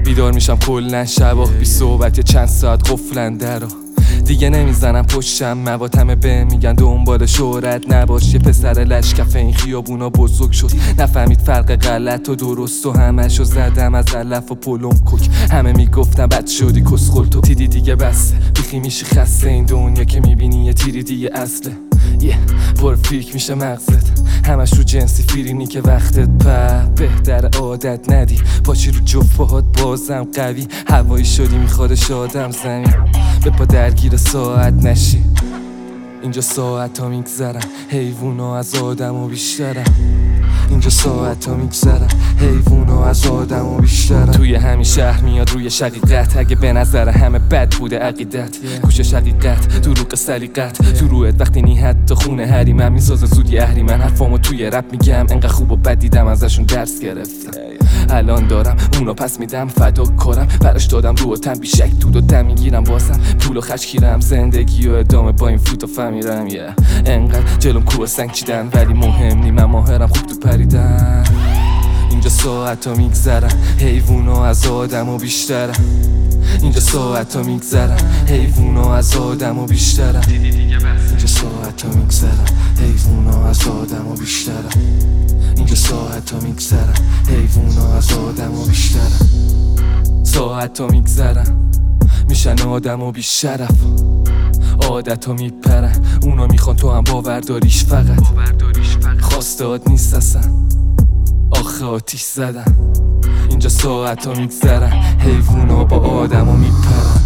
بیدار میشم کلن شبا بی صحبت یه چند ساعت قفلنده رو دیگه نمیزنم پشتم مواد همه به میگن دنبال شهرت نباش. یه پسر لشکف این خیابونا بزرگ شد نفهمید فرق غلط و درست و همشو زدم از علف و پلم کوک. همه میگفتن بد شدی کسخل تو دیدی دیگه بسه بیخی میشی خسته این دنیا که میبینی یه تیری دیگه اصله پر فیک میشه مغزت همش رو جنسی فیرینی که وقتت بهتر عادت ندی پاشی رو جفت باهات بازم قوی هوایی شدی میخوادش آدم زمین به پا درگیر ساعت نشی. اینجا ساعت ها میگذرن حیوونا از آدم و بیشترن. اینجا ساعت ها میگذرن حیوونا از آدم و بیشترن. توی همین شهر میاد روی شقیقت اگه به نظر همه بد بوده عقیدت گوش شقیقت دروغ سلیقت تو رویت وقتی نی حتی خونه حریمم میسازه زودی اهریمن حرفامو توی رپ میگم انقدر خوب و بد دیدم ازشون درس گرفتم الان دارم اونو پس میدم فدا کارم براش دادم رو تن بیشک دود و دم میگیرم واسم پول و خشکیرم زندگی و ادامه با این فوت و فهمیرم انقدر جلوم کوه سنگ چیدن ولی مهم نی من ماهرم خوب تو پریدن. اینجا ساعت ها میگذرن حیوونا از آدم و بیشترن. اینجا ساعت ها میگذرن حیوونا از آدم و بیشترن. اینجا ساعت ها میگذرن حیوونا از آدم و بیشترن. اینجا ساعت ها میگذرن حیوونا از آدم و بیشترن. ساعت ها میگذرن میشن آدم و بیشرف عادت ها میپرن اونا میخوان تو هم باورداریش فقط خواستاد نیست اصلا آخه آتیش زدن. اینجا ساعت ها میگذرن حیوونا با آدم ها میپرن.